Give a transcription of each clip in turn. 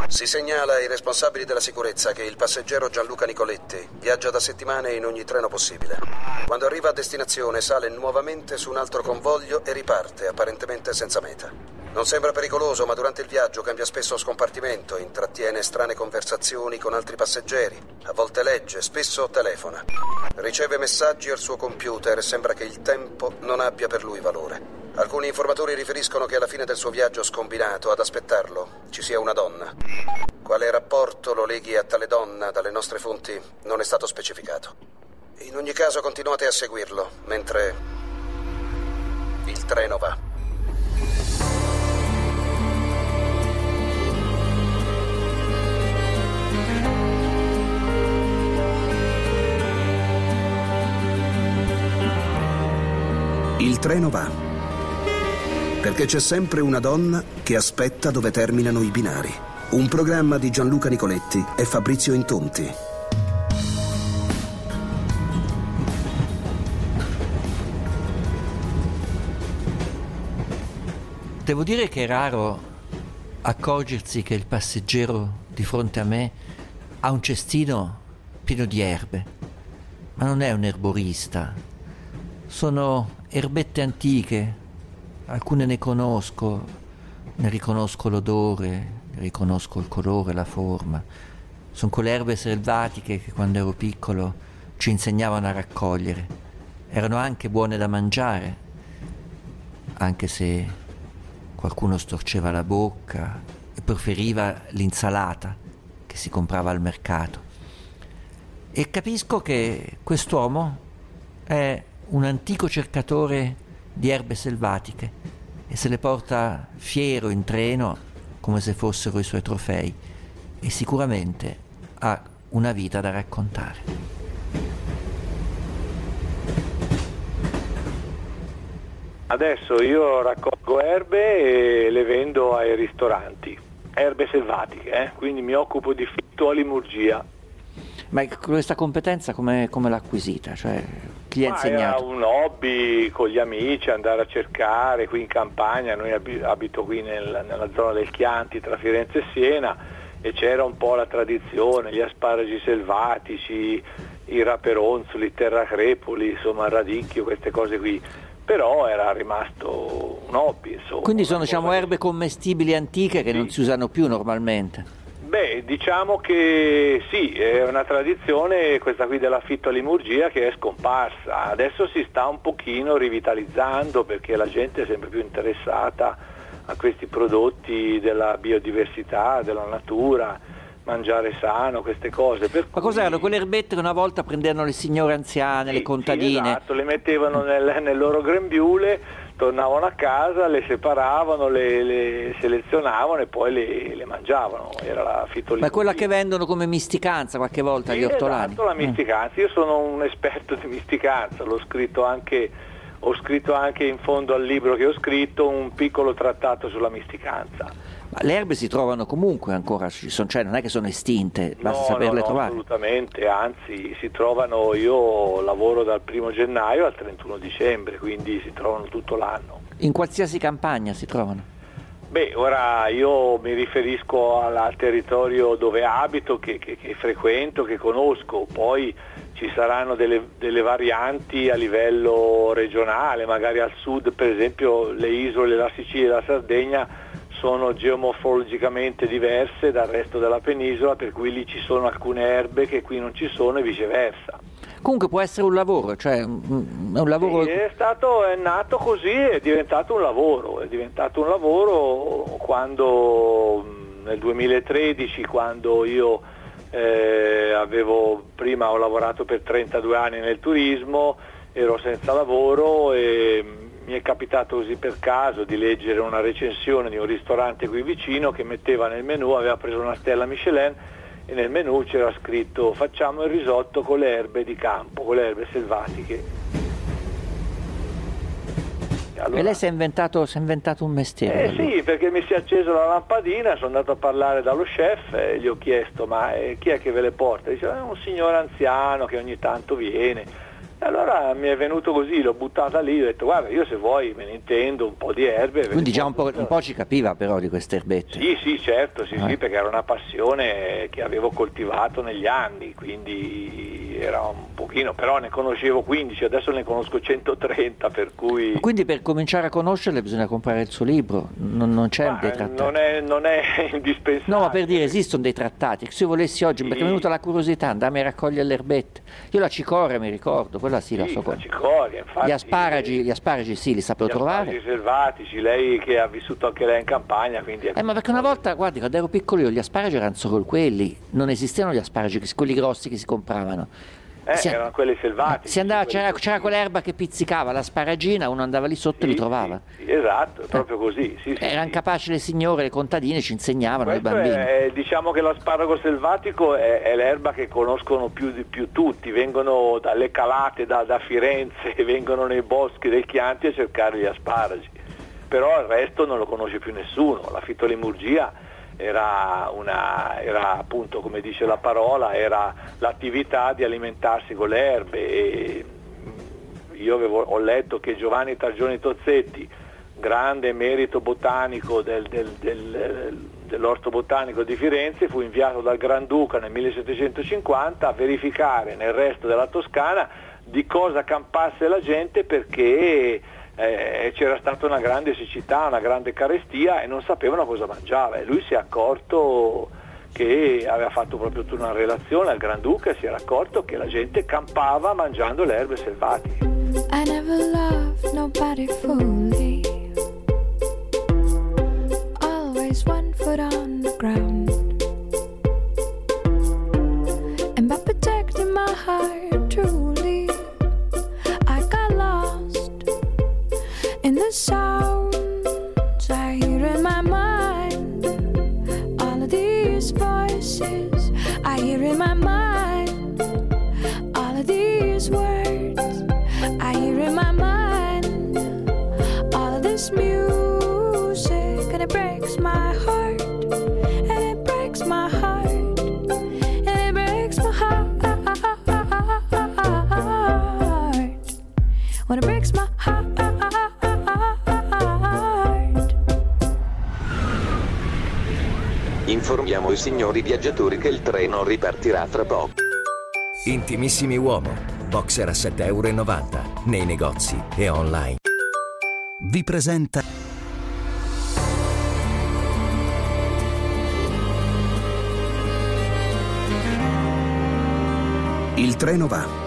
Si segnala ai responsabili della sicurezza che il passeggero Gianluca Nicoletti viaggia da settimane in ogni treno possibile. Quando arriva a destinazione sale nuovamente su un altro convoglio e riparte, apparentemente senza meta. Non sembra pericoloso, ma durante il viaggio cambia spesso scompartimento, intrattiene strane conversazioni con altri passeggeri, a volte legge, spesso telefona. Riceve messaggi al suo computer e sembra che il tempo non abbia per lui valore. Alcuni informatori riferiscono che alla fine del suo viaggio scombinato ad aspettarlo ci sia una donna. Quale rapporto lo leghi a tale donna dalle nostre fonti non è stato specificato. In ogni caso continuate a seguirlo mentre il treno va. Il treno va. Perché c'è sempre una donna che aspetta dove terminano i binari. Un programma di Gianluca Nicoletti e Fabrizio Intonti. Devo dire che è raro accorgersi che il passeggero di fronte a me ha un cestino pieno di erbe, ma non è un erborista. Sono erbette antiche. Alcune ne conosco, ne riconosco l'odore, ne riconosco il colore, la forma. Sono quelle erbe selvatiche che quando ero piccolo ci insegnavano a raccogliere. Erano anche buone da mangiare, anche se qualcuno storceva la bocca e preferiva l'insalata che si comprava al mercato. E capisco che quest'uomo è un antico cercatore di erbe selvatiche e se le porta fiero in treno come se fossero i suoi trofei, e sicuramente ha una vita da raccontare. Adesso io raccolgo erbe e le vendo ai ristoranti, erbe selvatiche, quindi mi occupo di fittolimurgia. Ma questa competenza come l'ha acquisita? Cioè, chi ha insegnato? Era un hobby con gli amici, andare a cercare qui in campagna. Noi abito qui nella zona del Chianti tra Firenze e Siena, e c'era un po' la tradizione, gli asparagi selvatici, i raperonzoli, i terracrepoli, insomma il radicchio, queste cose qui. Però era rimasto un hobby, insomma. Quindi sono, diciamo, erbe commestibili antiche che non si usano più normalmente. Beh, diciamo che sì, è una tradizione questa qui della fittolimurgia che è scomparsa. Adesso si sta un pochino rivitalizzando perché la gente è sempre più interessata a questi prodotti della biodiversità, della natura, mangiare sano, queste cose. Ma cos'erano quelle erbette che una volta prendevano le signore anziane, le contadine? Sì, esatto, le mettevano nel loro grembiule, tornavano a casa, le separavano, le selezionavano e poi le mangiavano. Era la fittolimurgia. Ma è quella che vendono come misticanza qualche volta agli ortolani? Esatto, la misticanza. Io sono un esperto di misticanza, ho scritto anche in fondo al libro che ho scritto un piccolo trattato sulla misticanza. Ma le erbe si trovano comunque ancora, cioè non è che sono estinte, basta saperle trovare. Assolutamente, anzi si trovano, io lavoro dal 1 gennaio al 31 dicembre, quindi si trovano tutto l'anno. In qualsiasi campagna si trovano? Beh, ora io mi riferisco al territorio dove abito, che frequento, che conosco, poi ci saranno delle varianti a livello regionale, magari al sud, per esempio le isole, la Sicilia e la Sardegna sono geomorfologicamente diverse dal resto della penisola, per cui lì ci sono alcune erbe che qui non ci sono e viceversa. Comunque può essere un lavoro, cioè è un lavoro. Sì, è nato così, è diventato un lavoro quando nel 2013, quando io prima ho lavorato per 32 anni nel turismo, ero senza lavoro e mi è capitato così per caso di leggere una recensione di un ristorante qui vicino che metteva nel menù, aveva preso una stella Michelin e nel menù c'era scritto: facciamo il risotto con le erbe di campo, con le erbe selvatiche. Allora, e lei si è inventato un mestiere? Sì, perché mi si è accesa la lampadina, sono andato a parlare dallo chef e gli ho chiesto: ma chi è che ve le porta? Diceva: è un signore anziano che ogni tanto viene. Allora mi è venuto così, l'ho buttata lì, ho detto guarda, io se vuoi me ne intendo un po' di erbe. Quindi già un po' ci capiva però di queste erbette. Sì, certo, sì, perché era una passione che avevo coltivato negli anni, quindi era un pochino, però ne conoscevo 15, adesso ne conosco 130, per cui... Quindi per cominciare a conoscerle bisogna comprare il suo libro, non c'è dei trattati? Non è indispensabile. No, ma per dire, esistono dei trattati, se io volessi oggi, perché mi è venuta la curiosità, andarmi a raccogliere le erbette. Io la cicoria mi ricordo, quella sì, la so qua. La cicoria, infatti. Gli asparagi sì, li sapevo trovare. Gli asparagi selvatici, lei che ha vissuto anche lei in campagna, quindi... Ma perché una volta, guardi, quando ero piccolo io, gli asparagi erano solo quelli, non esistevano gli asparagi, quelli grossi che si compravano. Erano quelli selvatici. C'era quell'erba che pizzicava, l'asparagina, uno andava lì sotto e li trovava. Sì, esatto, proprio così. Erano capaci le signore, le contadine, ci insegnavano ai bambini. Diciamo che l'asparago selvatico è l'erba che conoscono più tutti, vengono dalle calate da Firenze, vengono nei boschi del Chianti a cercare gli asparagi, però il resto non lo conosce più nessuno. La fitolimurgia era appunto, come dice la parola, era l'attività di alimentarsi con le erbe, e io ho letto che Giovanni Targioni Tozzetti, grande merito botanico dell'Orto Botanico di Firenze, fu inviato dal Granduca nel 1750 a verificare nel resto della Toscana di cosa campasse la gente, perché c'era stata una grande siccità, una grande carestia e non sapevano cosa mangiava, e lui si è accorto che aveva fatto proprio tutta una relazione al Granduca e si era accorto che la gente campava mangiando le erbe selvatiche. I never loved nobody fully, always one foot on the ground, and by protecting my heart truly I got lost in the sounds I hear in my mind. All of these voices I hear in my mind. All of these words I hear in my mind. All of this music, and it breaks my heart, and it breaks my heart, and it breaks my heart. When it breaks my heart. Informiamo i signori viaggiatori che il treno ripartirà tra poco. Intimissimi Uomo, boxer a €7,90 nei negozi e online. Vi presenta Il treno va.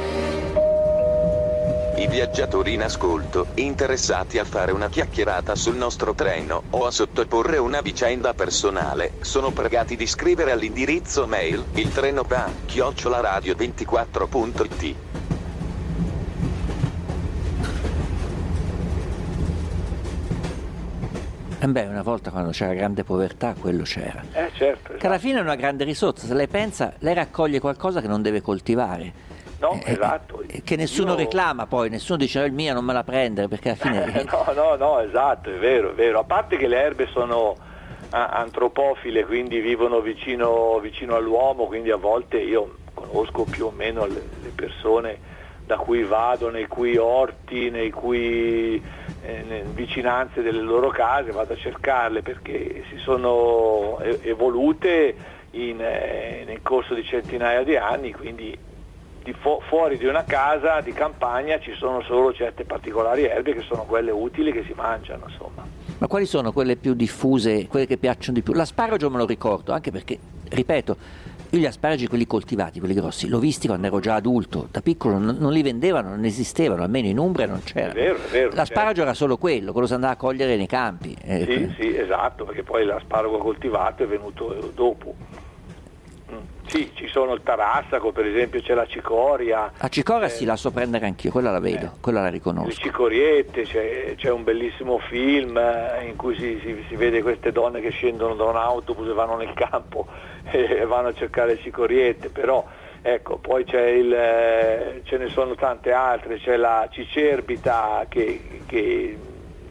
I viaggiatori in ascolto, interessati a fare una chiacchierata sul nostro treno o a sottoporre una vicenda personale, sono pregati di scrivere all'indirizzo mail iltrenova@radio24.it. Una volta quando c'era grande povertà, quello c'era. Certo. Che alla fine è una grande risorsa, se lei pensa, lei raccoglie qualcosa che non deve coltivare. No, esatto. Che nessuno reclama poi, nessuno dice il mio non me la prendere, perché alla fine... No, esatto, è vero. A parte che le erbe sono antropofile, quindi vivono vicino all'uomo, quindi a volte io conosco più o meno le persone da cui vado, nei cui orti, nei cui vicinanze delle loro case, vado a cercarle perché si sono evolute nel corso di centinaia di anni, quindi fuori di una casa di campagna ci sono solo certe particolari erbe che sono quelle utili che si mangiano, insomma. Ma quali sono quelle più diffuse, quelle che piacciono di più? L'asparagio me lo ricordo, anche perché, ripeto, io gli asparagi, quelli coltivati, quelli grossi, l'ho visti quando ero già adulto, da piccolo non li vendevano, non esistevano, almeno in Umbria non c'era. È vero. L'asparagio era solo quello si andava a cogliere nei campi. Sì, esatto, perché poi l'asparago coltivato è venuto dopo. Sì, ci sono il tarassaco, per esempio, c'è la cicoria. La cicoria sì, la so prendere anch'io, quella la vedo, quella la riconosco. Le cicoriette, c'è un bellissimo film in cui si vede queste donne che scendono da un autobus e vanno nel campo e vanno a cercare le cicoriette, però ecco, poi ce ne sono tante altre, c'è la cicerbita che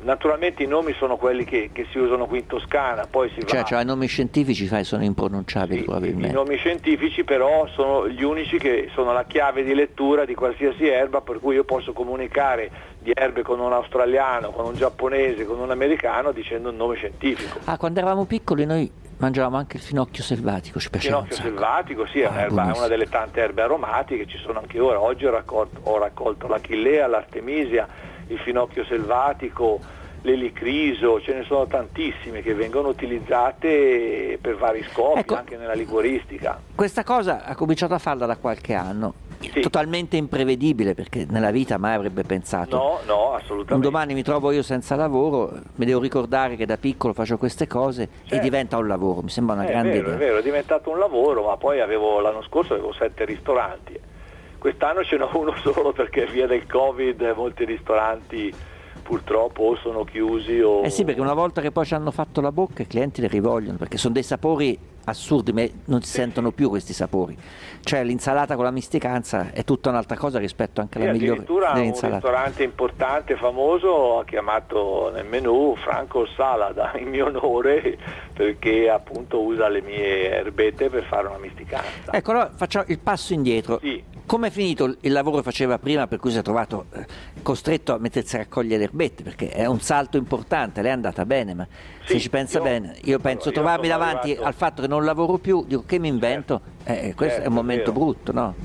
Naturalmente i nomi sono quelli che si usano qui in Toscana, poi si va... Cioè i nomi scientifici sono impronunciabili, sì, probabilmente. I nomi scientifici però sono gli unici che sono la chiave di lettura di qualsiasi erba, per cui io posso comunicare di erbe con un australiano, con un giapponese, con un americano dicendo un nome scientifico. Quando eravamo piccoli noi mangiavamo anche il finocchio selvatico, ci piaceva. Il finocchio selvatico, sì, è una delle tante erbe aromatiche, ci sono anche ora. Oggi ho raccolto l'achillea, l'artemisia, il finocchio selvatico, l'elicriso, ce ne sono tantissime che vengono utilizzate per vari scopi, anche nella liguoristica. Questa cosa ha cominciato a farla da qualche anno, sì. Totalmente imprevedibile, perché nella vita mai avrebbe pensato. No, assolutamente. Un domani mi trovo io senza lavoro, mi devo ricordare che da piccolo faccio queste cose, e diventa un lavoro, mi sembra una grande idea. È vero, è diventato un lavoro, ma poi l'anno scorso avevo 7 ristoranti. Quest'anno ce n'ho uno solo perché via del Covid molti ristoranti purtroppo o sono chiusi o... sì, perché una volta che poi ci hanno fatto la bocca i clienti le rivogliono, perché sono dei sapori assurdi, ma non si sentono più questi sapori. Cioè l'insalata con la misticanza è tutta un'altra cosa rispetto anche alla migliore addirittura delle un insalate. ristorante importante, famoso, ha chiamato nel menù Franco Salad in mio onore, perché appunto usa le mie erbette per fare una misticanza. Ecco, allora facciamo il passo indietro. Sì. Come è finito il lavoro che faceva prima, per cui si è trovato costretto a mettersi a raccogliere le erbette? Perché è un salto importante, lei è andata bene, ma se ci pensa bene, io penso trovarmi davanti al fatto che non lavoro più, dico che mi invento, questo è un momento brutto, no?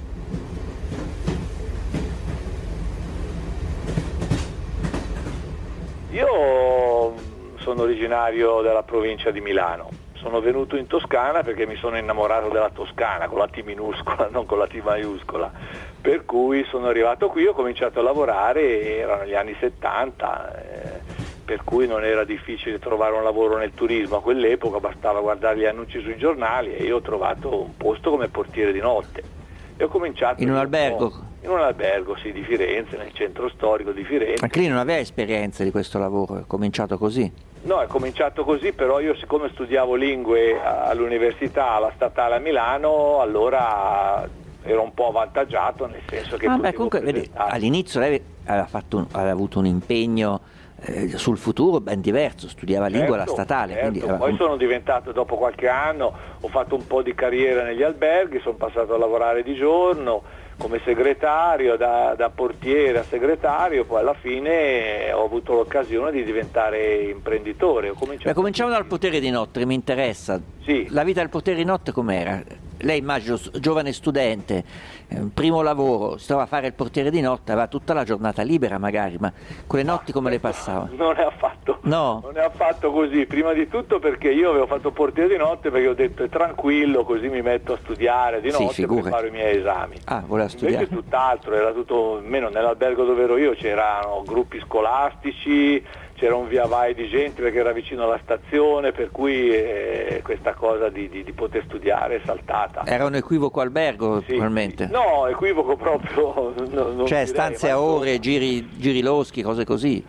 Io sono originario della provincia di Milano. Sono venuto in Toscana perché mi sono innamorato della Toscana, con la T minuscola, non con la T maiuscola. Per cui sono arrivato qui, ho cominciato a lavorare, erano gli anni 70, per cui non era difficile trovare un lavoro nel turismo. A quell'epoca bastava guardare gli annunci sui giornali e io ho trovato un posto come portiere di notte. E ho cominciato... In un albergo? In un albergo, sì, di Firenze, nel centro storico di Firenze. Anche lì non aveva esperienza di questo lavoro, è cominciato così? No, è cominciato così, però io siccome studiavo lingue all'università, alla Statale a Milano, allora ero un po' avvantaggiato, nel senso che comunque vedi, all'inizio lei aveva avuto un impegno sul futuro ben diverso, studiava lingua alla Statale. Certo. Quindi poi sono diventato, dopo qualche anno, ho fatto un po' di carriera negli alberghi, sono passato a lavorare di giorno, come segretario, da portiere a segretario, poi alla fine ho avuto l'occasione di diventare imprenditore. Cominciamo dal portiere di notte, mi interessa. Sì. La vita del portiere di notte com'era? Lei, immagino, giovane studente, primo lavoro, si trova a fare il portiere di notte, aveva tutta la giornata libera magari, ma quelle notti come le passava? Non è affatto, no. Non è affatto così, prima di tutto perché io avevo fatto portiere di notte perché ho detto è tranquillo, così mi metto a studiare di notte per fare i miei esami. Voleva studiare? Invece tutt'altro, era tutto, almeno nell'albergo dove ero io c'erano gruppi scolastici, c'era un via vai di gente perché era vicino alla stazione, per cui questa cosa di poter studiare è saltata. Era un equivoco albergo, probabilmente? No, equivoco proprio. Non cioè stanze a ore, giri loschi, cose così?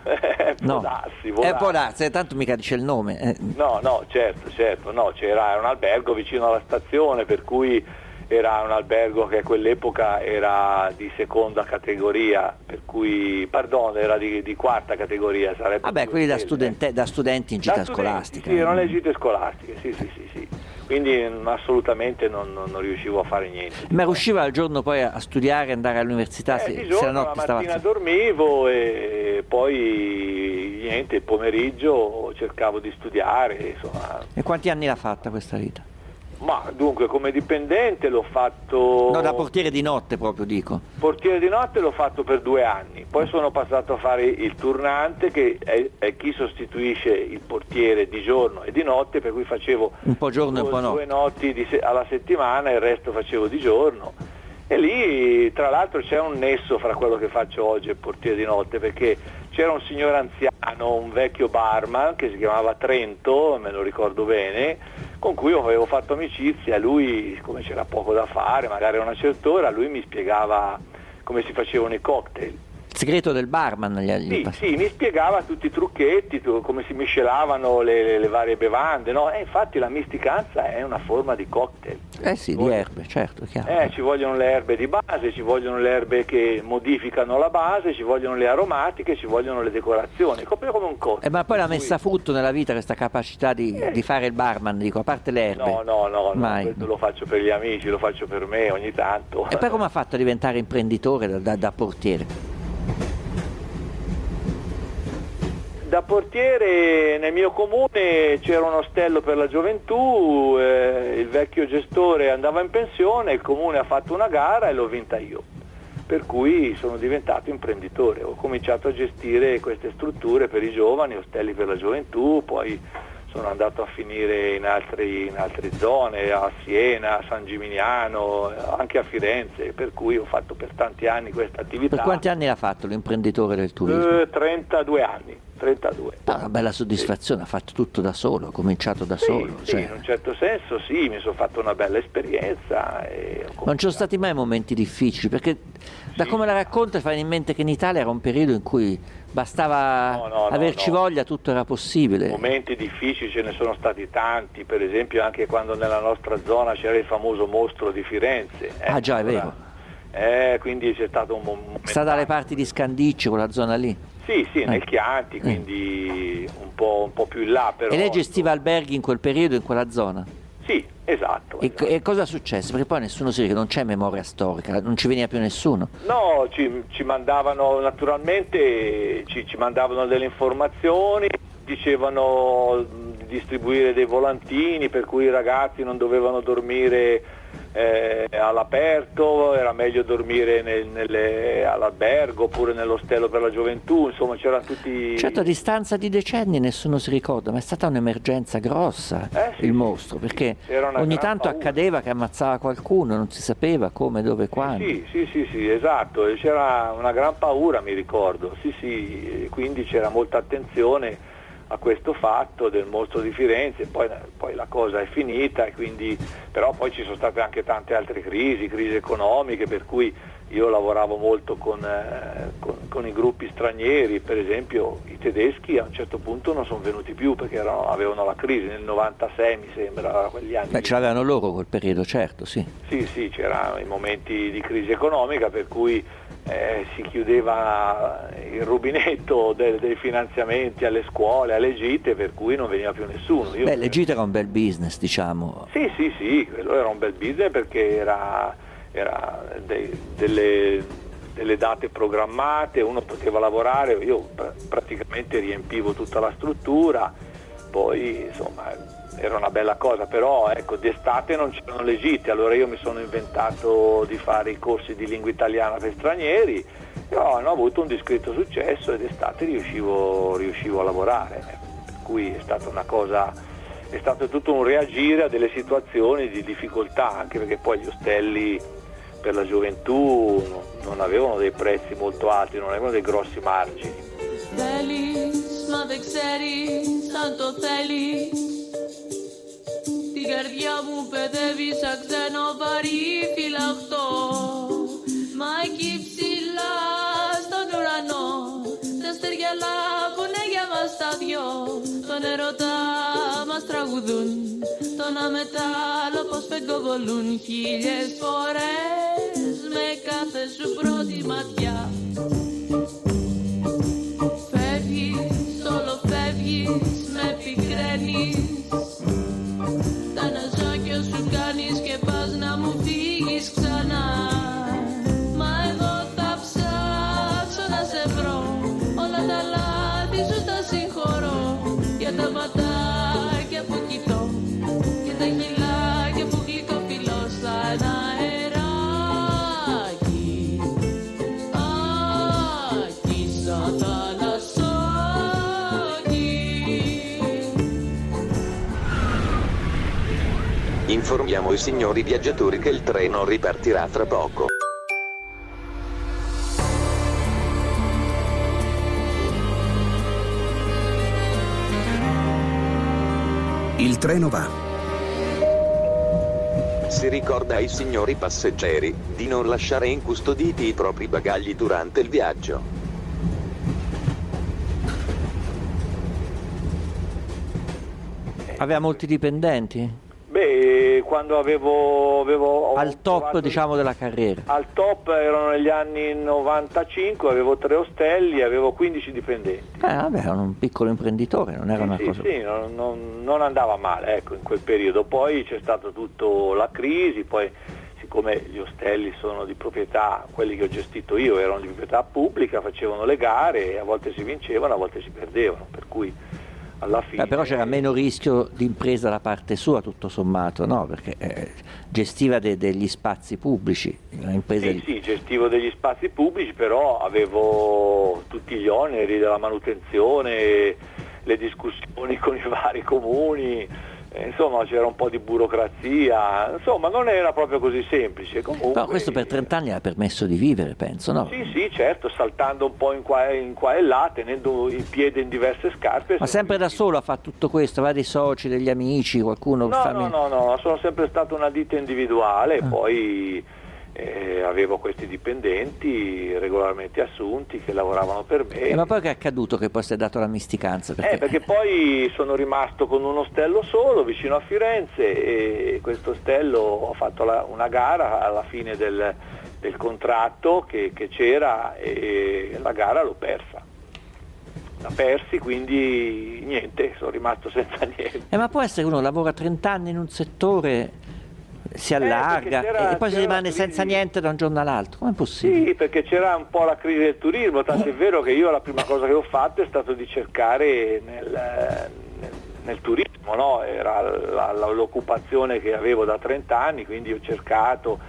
Può darsi, tanto mica dice il nome. No, certo, no, era un albergo vicino alla stazione, per cui era un albergo che a quell'epoca era di seconda categoria, per cui, era di quarta categoria. Sarebbe quelli da studenti in gita scolastica. Sì, erano le gite scolastiche, sì. Quindi assolutamente non riuscivo a fare niente. Ma riusciva al giorno poi a studiare, andare all'università? Di giorno, la mattina dormivo e poi niente, il pomeriggio cercavo di studiare, insomma. E quanti anni l'ha fatta questa vita? Ma dunque come dipendente l'ho fatto... No, da portiere di notte proprio dico. Portiere di notte l'ho fatto per 2 anni, poi sono passato a fare il turnante che è chi sostituisce il portiere di giorno e di notte, per cui facevo un po' giorno e un po' notte. 2 notti alla settimana e il resto facevo di giorno. E lì tra l'altro c'è un nesso fra quello che faccio oggi e il portiere di notte, perché c'era un signore anziano, un vecchio barman che si chiamava Trento, me lo ricordo bene, con cui avevo fatto amicizia. Lui, siccome c'era poco da fare, magari a una certa ora, lui mi spiegava come si facevano i cocktail. segreto del barman. Sì, mi spiegava tutti i trucchetti, come si miscelavano le varie bevande, no? E infatti la misticanza è una forma di cocktail. Sì, di erbe, certo, chiaro. Ci vogliono le erbe di base, ci vogliono le erbe che modificano la base, ci vogliono le aromatiche, ci vogliono le decorazioni, proprio come un cocktail. Ma poi l'ha messa a frutto nella vita questa capacità di fare il barman, dico, a parte le erbe. No, questo lo faccio per gli amici, lo faccio per me ogni tanto. E poi come ha fatto a diventare imprenditore da portiere? Da portiere nel mio comune c'era un ostello per la gioventù, il vecchio gestore andava in pensione, il comune ha fatto una gara e l'ho vinta io, per cui sono diventato imprenditore, ho cominciato a gestire queste strutture per i giovani, ostelli per la gioventù, poi sono andato a finire in altre zone, a Siena, a San Gimignano, anche a Firenze, per cui ho fatto per tanti anni questa attività. Per quanti anni ha fatto l'imprenditore del turismo? 32 anni. 32. Una bella soddisfazione, ha fatto tutto da solo, ha cominciato da solo. Sì, in un certo senso sì, mi sono fatto una bella esperienza. Non ci sono stati mai momenti difficili, perché da come la racconta fai in mente che in Italia era un periodo in cui bastava averci voglia, tutto era possibile. Momenti difficili ce ne sono stati tanti, per esempio anche quando nella nostra zona c'era il famoso mostro di Firenze. Già, è vero. Quindi c'è stato un momento. Sta dalle parti di Scandicci, quella zona lì? Sì, nel Chianti, quindi un po' più in là. Però. E lei gestiva alberghi in quel periodo, in quella zona? Sì, esatto. E cosa è successo? Perché poi nessuno si dice che non c'è memoria storica, non ci veniva più nessuno. No, ci mandavano naturalmente, ci mandavano delle informazioni, dicevano di distribuire dei volantini per cui i ragazzi non dovevano dormire all'aperto, era meglio dormire all'albergo oppure nell'ostello per la gioventù, insomma c'erano tutti. Certo, a distanza di decenni nessuno si ricorda, ma è stata un'emergenza grossa il mostro, perché ogni tanto accadeva che ammazzava qualcuno, non si sapeva come, dove, quando. Sì, esatto, c'era una gran paura, mi ricordo, sì, quindi c'era molta attenzione a questo fatto del mostro di Firenze, poi la cosa è finita, e quindi, però poi ci sono state anche tante altre crisi economiche, per cui io lavoravo molto con i gruppi stranieri, per esempio i tedeschi a un certo punto non sono venuti più perché avevano la crisi, nel 96 mi sembra, quegli anni. Ce l'avevano loro quel periodo, certo, sì. Sì, c'erano i momenti di crisi economica per cui si chiudeva il rubinetto dei finanziamenti alle scuole, alle gite, per cui non veniva più nessuno. Le gite era un bel business, diciamo. Sì, quello era un bel business perché era delle date programmate, uno poteva lavorare, io praticamente riempivo tutta la struttura, poi insomma era una bella cosa, però ecco, d'estate non c'erano le gite, allora io mi sono inventato di fare i corsi di lingua italiana per stranieri, però hanno avuto un discreto successo e d'estate riuscivo a lavorare, per cui è stata una cosa, è stato tutto un reagire a delle situazioni di difficoltà, anche perché poi gli ostelli per la gioventù non avevano dei prezzi molto alti, non avevano dei grossi margini. Θέλεις, μα δεν ξέρεις αν το θέλεις. Την καρδιά μου παιδεύεις σαν ξένο βαρύ φυλαχτό. Μα εκεί ψηλά στον ουρανό τα αστέρια λάπουνε για μας τα δυο. Τον ερωτά μας τραγουδούν, τον αμετάλλο πως πεγκοβολούν χίλιες φορές με κάθε σου πρώτη ματιά. Με πικραίνεις, τα ναζάκια σου κάνεις και πας να μου φύγεις ξανά. Μα εγώ θα ψάξω να σε βρω, όλα τα λάθη σου τα συγχωρώ. Για τα ματάκια που κοιτώ και τα χειλάκια που γλυκοφιλώ σαν αεράκι, σαν θάλασσα. Informiamo i signori viaggiatori che il treno ripartirà tra poco. Il treno va. Si ricorda ai signori passeggeri di non lasciare incustoditi i propri bagagli durante il viaggio. Aveva molti dipendenti? Beh, quando avevo al top, diciamo, della carriera. Al top erano negli anni 95, avevo 3 ostelli, avevo 15 dipendenti. Vabbè, era un piccolo imprenditore, non era una cosa... Sì, non andava male, ecco, in quel periodo. Poi c'è stata tutta la crisi, poi siccome gli ostelli sono di proprietà, quelli che ho gestito io erano di proprietà pubblica, facevano le gare e a volte si vincevano, a volte si perdevano, per cui alla fine... però c'era meno rischio di impresa da parte sua, tutto sommato, no? Perché gestiva degli spazi pubblici. Sì, gestivo degli spazi pubblici, però avevo tutti gli oneri della manutenzione, le discussioni con i vari comuni, insomma c'era un po' di burocrazia, insomma non era proprio così semplice. Comunque, no, questo per 30 anni ha permesso di vivere, penso, no? Sì, certo, saltando un po' in qua e là, tenendo il piede in diverse scarpe. Ma sempre da solo ha fatto tutto questo, vari soci, degli amici, qualcuno? No, sono sempre stato una ditta individuale, poi avevo questi dipendenti regolarmente assunti che lavoravano per me. Ma poi che è accaduto che poi si è dato la misticanza? Perché poi sono rimasto con un ostello solo vicino a Firenze e questo ostello ho fatto una gara alla fine del contratto che c'era e la gara l'ho persa. La persi, quindi niente, sono rimasto senza niente. Ma può essere che uno lavora 30 anni in un settore, si allarga e poi si rimane senza niente da un giorno all'altro, com'è possibile? Sì, perché c'era un po' la crisi del turismo, tant'è vero che io la prima cosa che ho fatto è stato di cercare nel turismo, no? Era l'occupazione che avevo da 30 anni, quindi ho cercato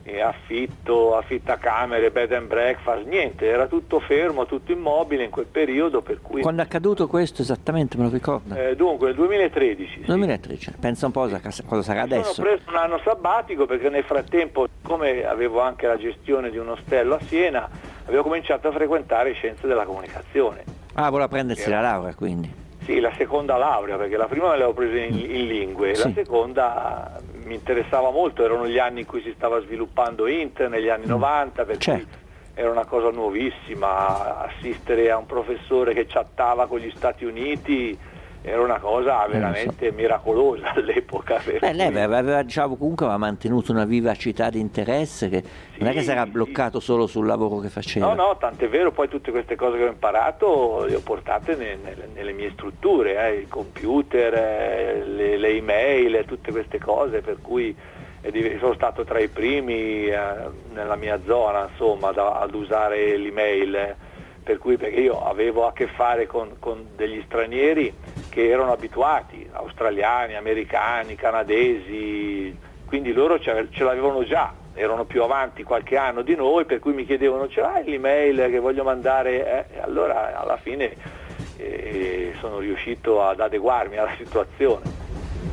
affittacamere, bed and breakfast, niente, era tutto fermo, tutto immobile in quel periodo, per cui... Quando è accaduto questo esattamente, me lo ricorda? Dunque nel 2013. 2013, pensa un po' cosa sarà adesso. Sono preso un anno sabbatico perché nel frattempo, come avevo anche la gestione di un ostello a Siena, avevo cominciato a frequentare scienze della comunicazione. Voleva prendersi la laurea, quindi? Sì, la seconda laurea, perché la prima me l'avevo presa in lingue, la seconda mi interessava molto, erano gli anni in cui si stava sviluppando internet, negli anni 90, per cui era una cosa nuovissima, assistere a un professore che chattava con gli Stati Uniti era una cosa veramente miracolosa all'epoca. Lei aveva, diciamo, comunque aveva mantenuto una vivacità di interesse che non è che si era bloccato solo sul lavoro che faceva. No, tant'è vero, poi tutte queste cose che ho imparato le ho portate nelle mie strutture, il computer, le email, tutte queste cose, per cui sono stato tra i primi nella mia zona, insomma, ad usare l'email. Perché io avevo a che fare con degli stranieri che erano abituati, australiani, americani, canadesi, quindi loro ce l'avevano già, erano più avanti qualche anno di noi, per cui mi chiedevano: ce l'hai l'email che voglio mandare? Allora alla fine sono riuscito ad adeguarmi alla situazione.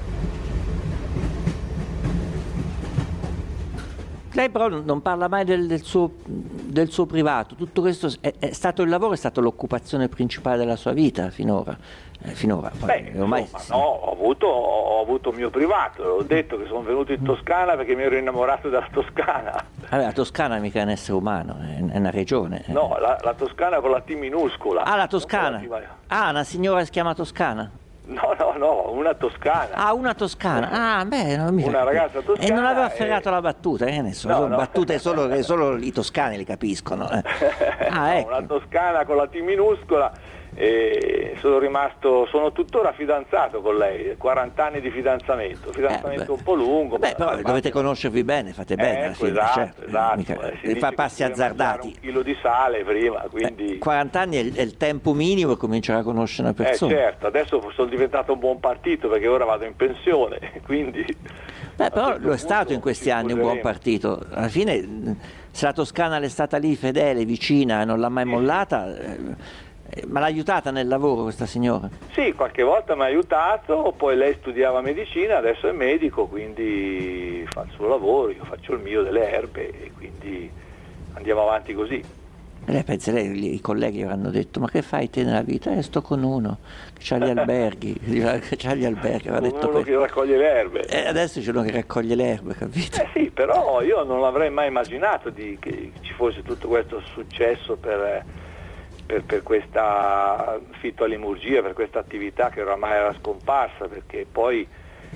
Lei però non parla mai del suo privato, tutto questo è stato il lavoro, è stato l'occupazione principale della sua vita finora. Ormai ho avuto il mio privato, ho detto che sono venuto in Toscana perché mi ero innamorato della Toscana. La Toscana mica è un essere umano, è una regione. No, la Toscana con la T minuscola. La Toscana. Una signora si chiama Toscana. No, una toscana. Una toscana. Una ragazza toscana. E non aveva afferrato la battuta, battute solo i toscani li capiscono. Ecco. Una toscana con la T minuscola. E sono tuttora fidanzato con lei, 40 anni di fidanzamento un po' lungo. Però dovete conoscervi bene, fate bene. Esatto. Passi azzardati. 1 chilo di sale prima, quindi 40 anni è il tempo minimo per cominciare a conoscere una persona. Certo, adesso sono diventato un buon partito perché ora vado in pensione, quindi... però lo è stato in questi anni un buon partito. Alla fine, se la Toscana le è stata lì fedele, vicina e non l'ha mai mollata... Ma l'ha aiutata nel lavoro questa signora? Sì, qualche volta mi ha aiutato, poi lei studiava medicina, adesso è medico, quindi fa il suo lavoro, io faccio il mio delle erbe e quindi andiamo avanti così. Lei pensa, i colleghi avranno detto: ma che fai te nella vita? Sto con uno che ha gli alberghi, aveva detto uno che raccoglie le erbe. Adesso c'è uno che raccoglie le erbe, capito? Sì, però io non avrei mai immaginato che ci fosse tutto questo successo per per questa fitoalimurgia, per questa attività che oramai era scomparsa, perché poi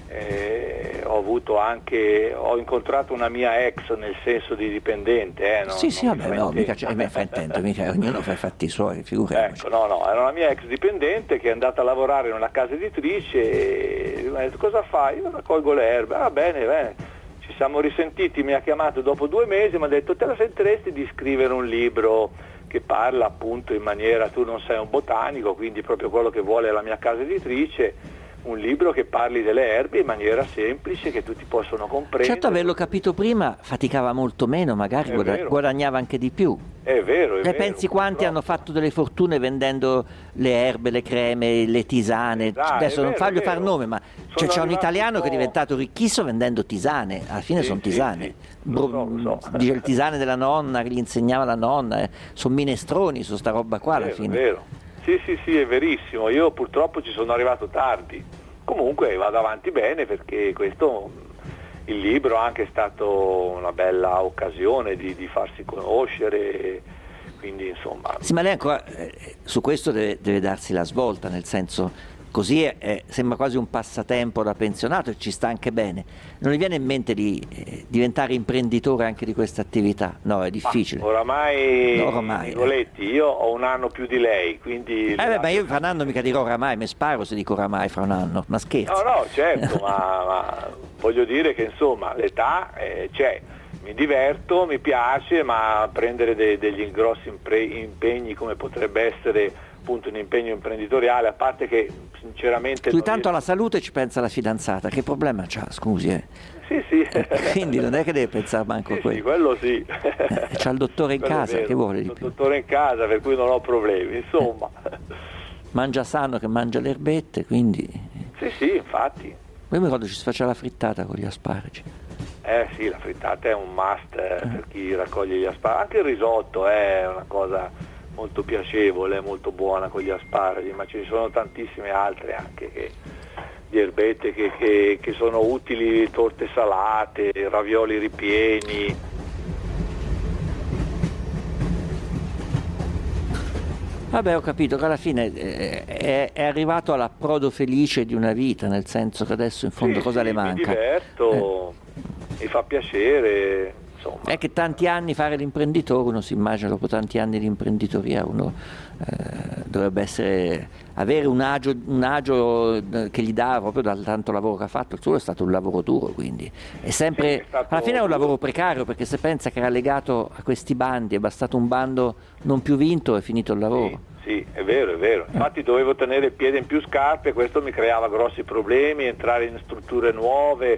ho incontrato una mia ex nel senso di dipendente. Mica fa intento, mica ognuno fa i fatti suoi, figuriamoci. Ecco, era una mia ex dipendente che è andata a lavorare in una casa editrice e mi ha detto: cosa fai? Io raccolgo le erbe. Ah, bene. Ci siamo risentiti, mi ha chiamato dopo 2 mesi, mi ha detto: te la sentiresti di scrivere un libro che parla appunto in maniera, tu non sei un botanico, quindi proprio quello che vuole la mia casa editrice, un libro che parli delle erbe in maniera semplice, che tutti possono comprendere. Certo, averlo capito prima faticava molto meno, magari guadagnava anche di più. È vero. Pensi quanti hanno fatto delle fortune vendendo le erbe, le creme, le tisane? Adesso non voglio far nome, ma c'è un italiano che è diventato ricchissimo vendendo tisane, alla fine sono tisane. Dice il tisane della nonna, che gli insegnava la nonna, sono minestroni su sta roba qua alla fine. È vero. Sì, è verissimo. Io purtroppo ci sono arrivato tardi. Comunque vado avanti bene, perché il libro è anche stato una bella occasione di farsi conoscere, quindi insomma. Sì, ma lei ancora su questo deve darsi la svolta, nel senso, così sembra quasi un passatempo da pensionato e ci sta anche bene. Non gli viene in mente di diventare imprenditore anche di questa attività? No, è difficile. Oramai. Nicoletti, io ho un anno più di lei, quindi... ma io fra un anno mica dirò oramai, mi sparo se dico oramai fra un anno, ma scherzo. No, certo, ma voglio dire che insomma l'età c'è. Mi diverto, mi piace, ma prendere degli grossi impegni come potrebbe essere appunto un impegno imprenditoriale, a parte che sinceramente... Lui tanto alla salute ci pensa la fidanzata, che problema c'ha, scusi? Sì. Quindi non è che deve pensare manco a quello. Sì, quello sì. C'ha il dottore in casa, che vuole di più? Il dottore in casa, per cui non ho problemi, insomma. Mangia sano, che mangia le erbette, quindi... Sì, infatti. Io mi ricordo ci si faceva la frittata con gli asparagi. Sì, la frittata è un must per chi raccoglie gli asparagi. Anche il risotto è una cosa molto piacevole, molto buona con gli asparagi, ma ci sono tantissime altre anche di erbette che sono utili, torte salate, ravioli ripieni. Vabbè, ho capito che alla fine è arrivato all'approdo felice di una vita, nel senso che adesso in fondo cosa le manca? Mi diverto, mi fa piacere, insomma. È che tanti anni fare l'imprenditore, uno si immagina dopo tanti anni di imprenditoria, uno dovrebbe avere un agio che gli dà proprio dal tanto lavoro che ha fatto. Il suo è stato un lavoro duro, quindi è sempre, alla fine è un lavoro precario, perché se pensa che era legato a questi bandi, è bastato un bando non più vinto, è finito il lavoro. Sì, è vero. Infatti dovevo tenere il piede in più scarpe, questo mi creava grossi problemi, entrare in strutture nuove,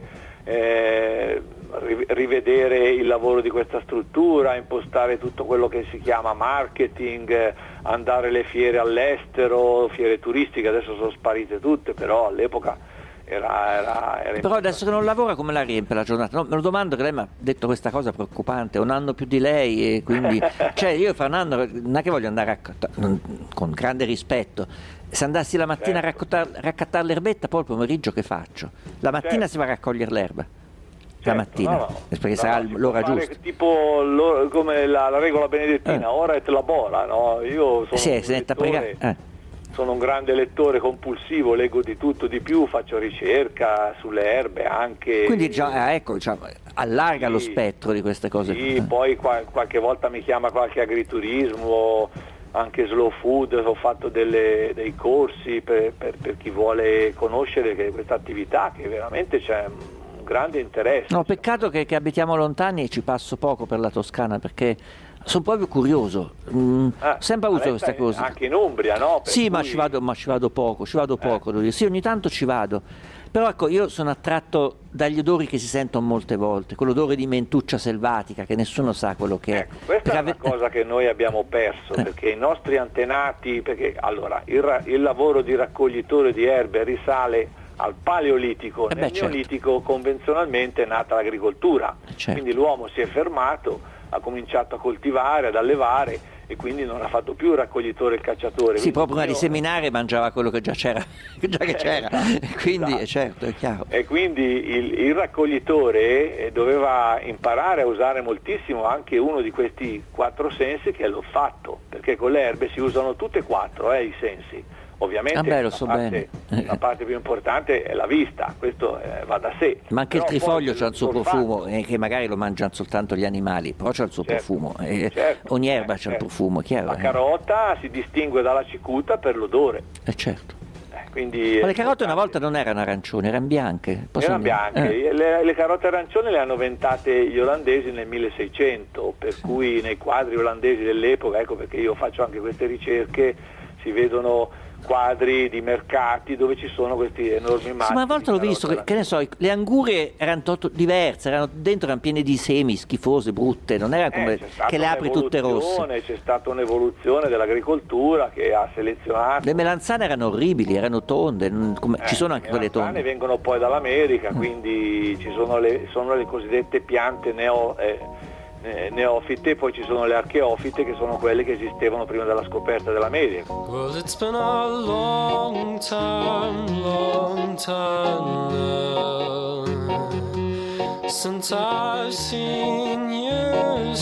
rivedere il lavoro di questa struttura, impostare tutto quello che si chiama marketing, andare alle fiere all'estero, fiere turistiche, adesso sono sparite tutte, però all'epoca era Però adesso che non lavora, come la riempie la giornata? No, me lo domando, che lei mi ha detto questa cosa preoccupante, un anno più di lei, e quindi cioè io fra un anno non è che voglio andare con grande rispetto, se andassi la mattina a raccattare l'erbetta, poi il pomeriggio che faccio? La mattina si va a raccogliere l'erba, la mattina, perché sarà l'ora giusta. Tipo come la regola benedettina, ora et labora, no? Io sono sono un grande lettore compulsivo, leggo di tutto, di più, faccio ricerca sulle erbe anche. Quindi allarga lo spettro di queste cose. Sì, poi qualche volta mi chiama qualche agriturismo, anche slow food, ho fatto dei corsi per chi vuole conoscere questa attività, che veramente c'è un grande interesse. No, peccato che abitiamo lontani e ci passo poco per la Toscana, perché sono proprio curioso, sempre avuto queste cose. Anche in Umbria, no? Sì, ma ci vado poco, devo dire. Sì, ogni tanto ci vado, però ecco, io sono attratto dagli odori che si sentono molte volte, quell'odore di mentuccia selvatica che nessuno sa quello che è. Questa è una cosa che noi abbiamo perso, perché i nostri antenati, perché allora il lavoro di raccoglitore di erbe risale al Paleolitico, nel Neolitico convenzionalmente è nata l'agricoltura, quindi l'uomo si è fermato, ha cominciato a coltivare, ad allevare, e quindi non ha fatto più il raccoglitore e il cacciatore. Sì, proprio prima di seminare mangiava quello che già c'era, quindi esatto. Certo, è chiaro. E quindi il raccoglitore doveva imparare a usare moltissimo anche uno di questi 4 sensi, che è l'olfatto, perché con le erbe si usano tutte e 4 i sensi. Ovviamente lo so bene. La parte più importante è la vista, questo va da sé. Ma anche il trifoglio c'ha il suo profumo, l'olfatto, che magari lo mangiano soltanto gli animali, però c'ha il suo profumo. Ogni erba c'ha il profumo, chiaro. La carota si distingue dalla cicuta per l'odore. Certo. Quindi ma le carote una volta non erano arancioni, erano bianche. Erano bianche. Le carote arancioni le hanno inventate gli olandesi nel 1600, per cui nei quadri olandesi dell'epoca, ecco perché io faccio anche queste ricerche, si vedono quadri di mercati dove ci sono questi enormi mazzi. Sì, ma a volte l'ho visto, che ne so, le angurie erano diverse, dentro erano piene di semi, schifose, brutte, non era come che le apri tutte rosse. C'è stata un'evoluzione dell'agricoltura che ha selezionato. Le melanzane erano orribili, erano tonde, ci sono anche quelle tonde. Le melanzane vengono poi dall'America, quindi ci sono le cosiddette piante neofite, poi ci sono le archeofite, che sono quelle che esistevano prima della scoperta dell'America. Well, it's been a long time now since I've seen you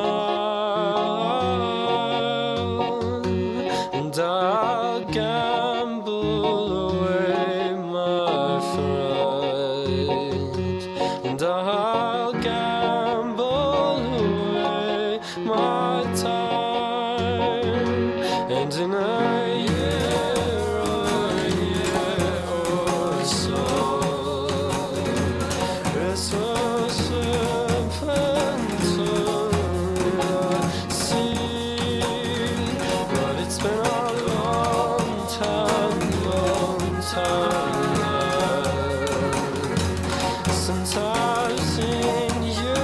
smile, and I'll gamble away my friend, and I'll gamble my time, and in a year or so, it's so simple to see, but it's been a long time since I've seen you.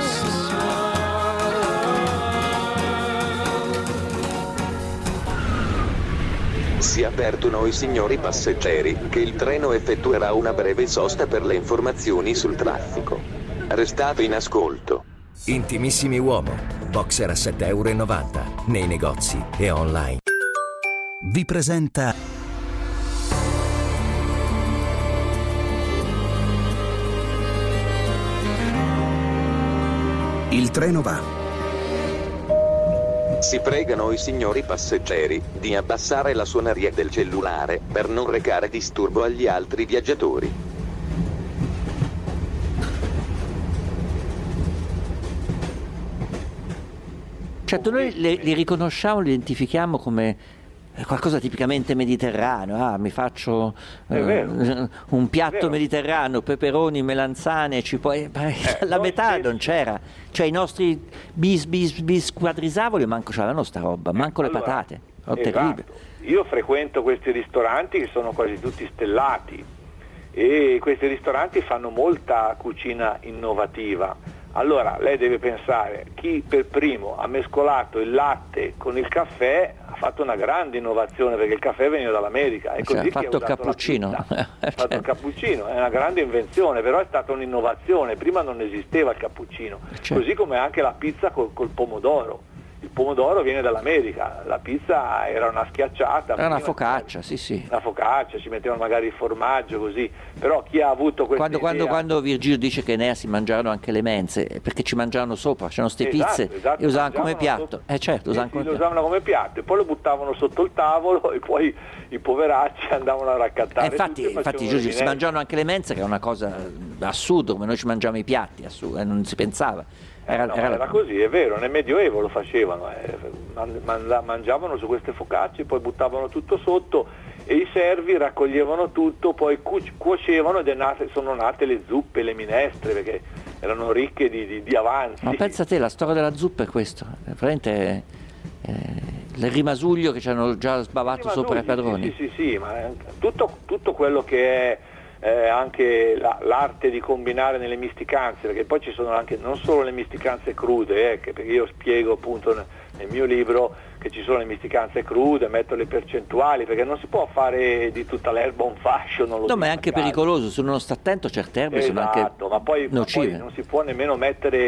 Si avvertono i signori passeggeri che il treno effettuerà una breve sosta per le informazioni sul traffico. Restate in ascolto. Intimissimi Uomo, boxer a €7,90 nei negozi e online. Vi presenta Il treno va. Si pregano i signori passeggeri di abbassare la suoneria del cellulare per non recare disturbo agli altri viaggiatori. Certo, noi li riconosciamo, li identifichiamo come qualcosa tipicamente mediterraneo. Mi faccio un piatto mediterraneo, peperoni, melanzane, la metà non c'era. Cioè i nostri bis quadrisavoli manco c'avevano sta roba, manco le patate. Terribile. Io frequento questi ristoranti che sono quasi tutti stellati, e questi ristoranti fanno molta cucina innovativa. Allora lei deve pensare, chi per primo ha mescolato il latte con il caffè ha fatto una grande innovazione, perché il caffè veniva dall'America, e così ha fatto il cappuccino. Ha fatto il cappuccino, è una grande invenzione, però è stata un'innovazione, prima non esisteva il cappuccino, così come anche la pizza col pomodoro. Il pomodoro viene dall'America, la pizza era una schiacciata. Era una focaccia, sì. Una focaccia, ci mettevano magari il formaggio così, però chi ha avuto questa idea... Quando Virgilio dice che Enea si mangiarono anche le menze, perché ci mangiavano sopra, c'erano ste pizze e usavano come piatto. Lo usavano come piatto e poi lo buttavano sotto il tavolo e poi i poveracci andavano a raccattare. Infatti Giorgio, si mangiavano anche le menze, che è una cosa assurda, come noi ci mangiamo i piatti, non si pensava. Era così, è vero, nel Medioevo lo facevano, mangiavano su queste focacce, poi buttavano tutto sotto e i servi raccoglievano tutto, poi cuocevano ed sono nate le zuppe, le minestre, perché erano ricche di avanzi. Ma pensa te, la storia della zuppa è questo, veramente il rimasuglio che ci hanno già sbavato sopra i padroni. Sì, ma tutto quello che è anche l'arte di combinare nelle misticanze, perché poi ci sono anche non solo le misticanze crude, perché io spiego appunto nel mio libro che ci sono le misticanze crude, metto le percentuali, perché non si può fare di tutta l'erba un fascio. Ma è anche pericoloso, se uno sta attento certe erbe sono anche ma poi nocive. Non si può nemmeno mettere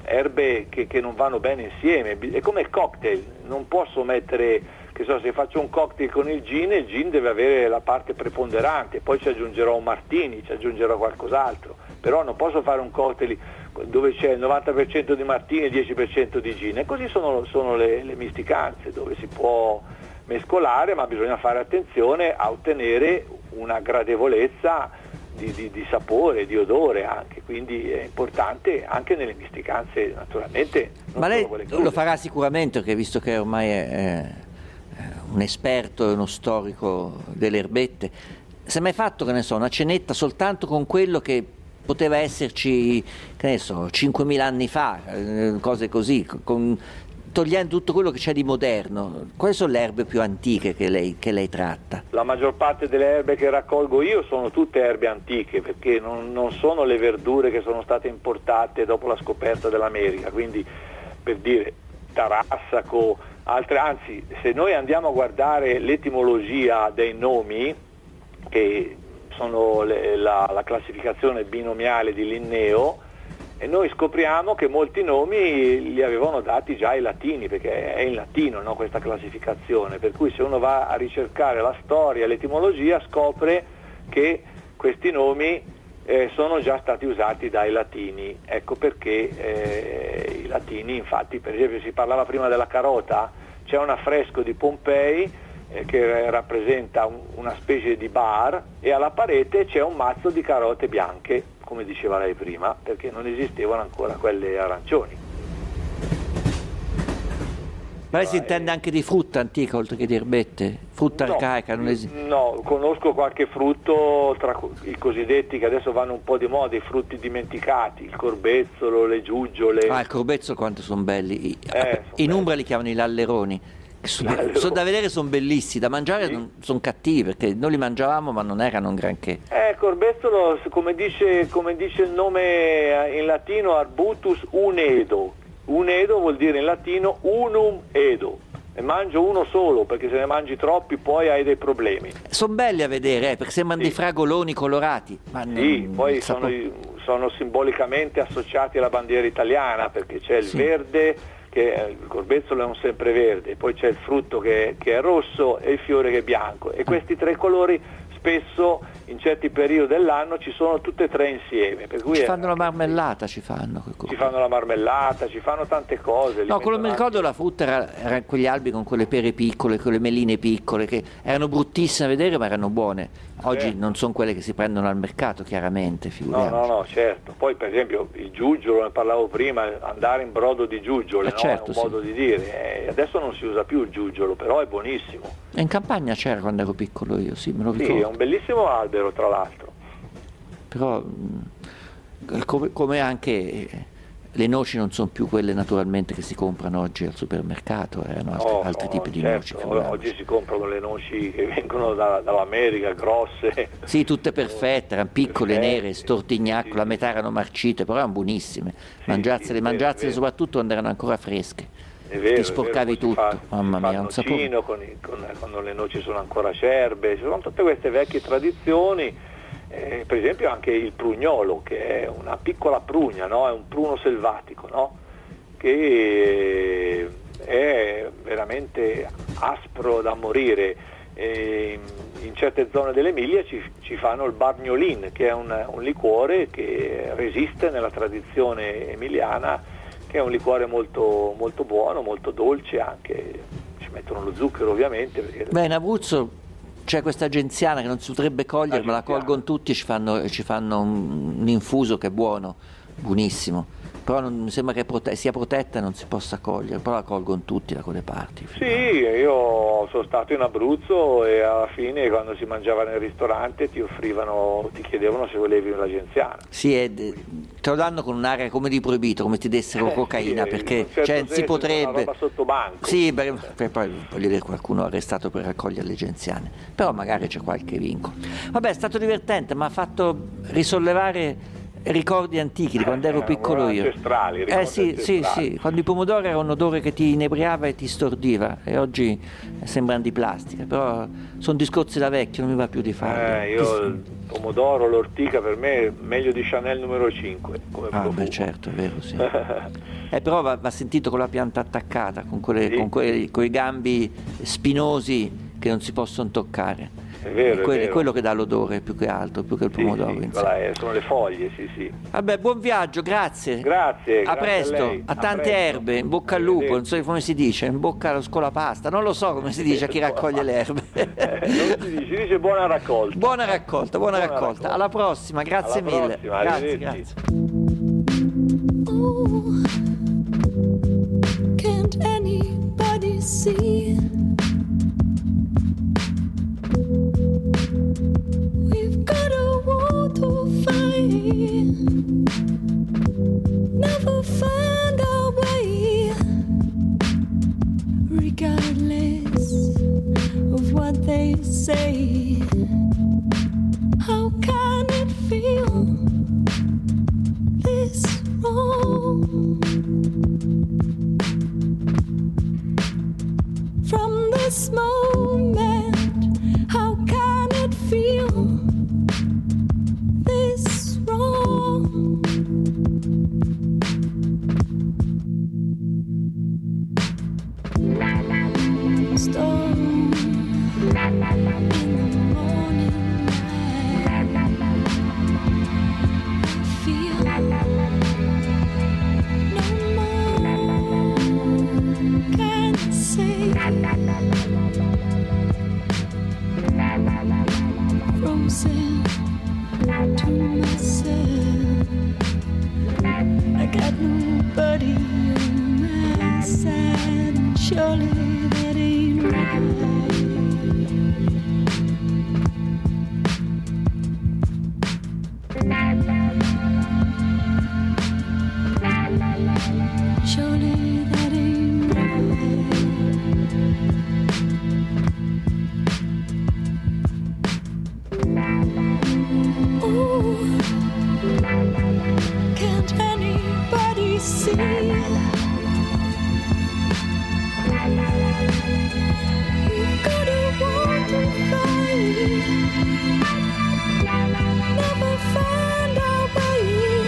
erbe che non vanno bene insieme. È come il cocktail, non posso mettere, che so, se faccio un cocktail con il gin deve avere la parte preponderante, poi ci aggiungerò un martini, ci aggiungerò qualcos'altro, però non posso fare un cocktail dove c'è il 90% di martini e il 10% di gin, e così sono le misticanze, dove si può mescolare, ma bisogna fare attenzione a ottenere una gradevolezza di sapore, di odore anche, quindi è importante anche nelle misticanze, naturalmente. Ma lei lo farà sicuramente, perché visto che ormai è un esperto e uno storico delle erbette, si è mai fatto, che ne so, una cenetta soltanto con quello che poteva esserci, che ne so, 5.000 anni fa, cose così, togliendo tutto quello che c'è di moderno? Quali sono le erbe più antiche che lei tratta? La maggior parte delle erbe che raccolgo io sono tutte erbe antiche, perché non sono le verdure che sono state importate dopo la scoperta dell'America, quindi per dire tarassaco, altre, anzi se noi andiamo a guardare l'etimologia dei nomi, che sono la classificazione binomiale di Linneo, e noi scopriamo che molti nomi li avevano dati già i latini, perché è in latino, no, questa classificazione, per cui se uno va a ricercare la storia, l'etimologia, scopre che questi nomi sono già stati usati dai latini. Ecco perché i latini, infatti, per esempio si parlava prima della carota, c'è un affresco di Pompei che rappresenta una specie di bar, e alla parete c'è un mazzo di carote bianche, come diceva lei prima, perché non esistevano ancora quelle arancioni. Ma lei si intende anche di frutta antica oltre che di erbette? Frutta arcaica non esiste? No, conosco qualche frutto tra i cosiddetti che adesso vanno un po' di moda, i frutti dimenticati, il corbezzolo, le giuggiole. Il corbezzolo quanto sono belli. In Umbria li chiamano i lalleroni. Sono da vedere, sono bellissimi, da mangiare sì. Sono cattivi, perché noi li mangiavamo ma non erano un granché. Corbezzolo, come dice il nome in latino, Arbutus unedo. Unedo vuol dire in latino unum edo, e mangio uno solo, perché se ne mangi troppi poi hai dei problemi. Sono belli a vedere, perché sembrano dei fragoloni colorati. Ma poi sono simbolicamente associati alla bandiera italiana, perché c'è il verde, che il corbezzolo è un sempreverde, poi c'è il frutto che è rosso e il fiore che è bianco, e questi tre colori spesso in certi periodi dell'anno ci sono tutte e tre insieme, per cui ci fanno la marmellata, ci fanno la marmellata, ci fanno tante cose. No, quello mi ricordo, la frutta era quegli albi con quelle pere piccole, con le meline piccole, che erano bruttissime a vedere ma erano buone. Oggi non sono quelle che si prendono al mercato, chiaramente, figuriamoci. No, certo. Poi per esempio il giuggiolo, ne parlavo prima, andare in brodo di giuggiole, certo, è un modo di dire. Adesso non si usa più il giuggiolo, però è buonissimo. E in campagna c'era quando ero piccolo io, sì, me lo ricordo. Sì, è un bellissimo albero, tra l'altro. Però come anche le noci non sono più quelle naturalmente che si comprano oggi al supermercato, erano altri tipi di noci. Oggi si comprano le noci che vengono dall'America, grosse. Sì, tutte perfette, erano piccole, nere, stortignacco, la metà erano marcite, però erano buonissime. Mangiarsele soprattutto quando erano ancora fresche. È vero, ti sporcavi tutto, mamma mia, un sapore. Quando le noci sono ancora acerbe, ci sono tutte queste vecchie tradizioni. Per esempio anche il prugnolo, che è una piccola prugna, no? È un pruno selvatico, no? Che è veramente aspro da morire. In certe zone dell'Emilia ci fanno il bargnolin, che è un liquore che resiste nella tradizione emiliana, che è un liquore molto, molto buono, molto dolce anche. Ci mettono lo zucchero ovviamente. Perché... in Abruzzo c'è questa genziana che non si potrebbe cogliere, ma la colgono tutti e ci fanno un infuso che è buono, buonissimo. Però non mi sembra che sia protetta e non si possa cogliere, però la colgono tutti da quelle parti. Sì, io sono stato in Abruzzo e alla fine quando si mangiava nel ristorante ti chiedevano se volevi la genziana. Sì, te lo danno con un'aria come di proibito, come ti dessero cocaina, perché si potrebbe... Una roba sotto banco. Sì, perché poi voglio dire, qualcuno è arrestato per raccogliere le genziane, però magari c'è qualche vincolo. Vabbè, è stato divertente, mi ha fatto risollevare ricordi antichi di quando ero piccolo io. Ancestrali, sì, quando i pomodori era un odore che ti inebriava e ti stordiva, e oggi sembrano di plastica, però sono discorsi da vecchio, non mi va più di farli. Io il pomodoro, l'ortica per me è meglio di Chanel numero 5 come profumo. Beh, certo, è vero, sì. Però va sentito con la pianta attaccata, con quei gambi spinosi che non si possono toccare. È vero, è quello che dà l'odore più che altro, più che il pomodoro. Sono le foglie, sì. Vabbè, buon viaggio, grazie. Grazie. A presto, a tante erbe, in bocca al lupo, non so come si dice, in bocca allo scolapasta, non lo so come si dice a chi raccoglie le erbe. Non si dice buona raccolta. Buona raccolta. Alla prossima, grazie mille. Grazie. Oh, can't anybody see? We've got a war to fight. Never find our way, regardless of what they say. How can it feel this wrong? From this moment, how can it feel this wrong? Storm in the morning light. Feel no more can say. Frozen to myself, I got nobody on my side. Surely that ain't right. Surely that ain't right. Ooh, can't anybody see? We've got a war to fight. Never find our way,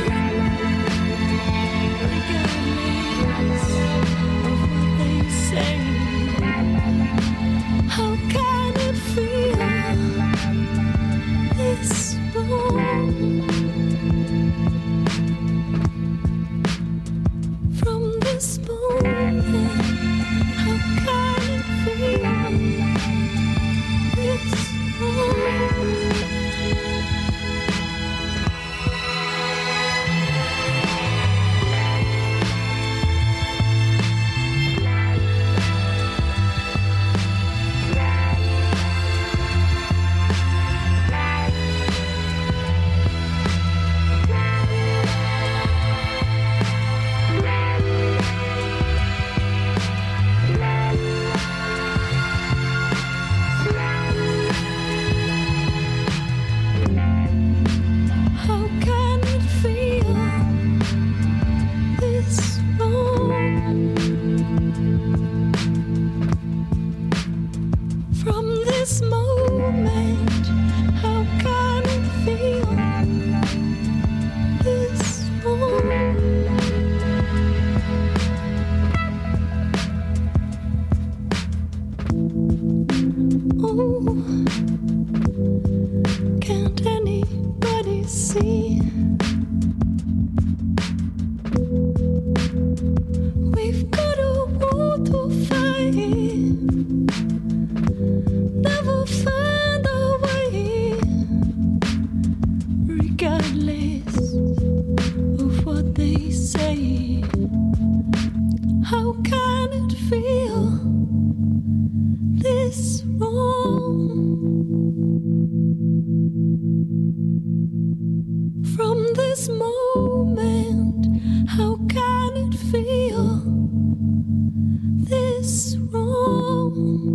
regardless of what they say. How can it feel this wrong? From this moment, how can it feel this wrong? How can it feel this wrong? From this moment, how can it feel this wrong? Oh, can't anybody see? We've got a war to fight. Never find our way, regardless of what they say. How can it feel this wrong? From this moment, how can it feel this wrong?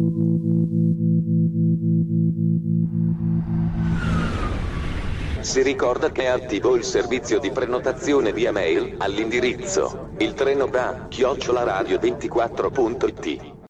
Si ricorda che è attivo il servizio di prenotazione via mail all'indirizzo iltrenova@radio24.it.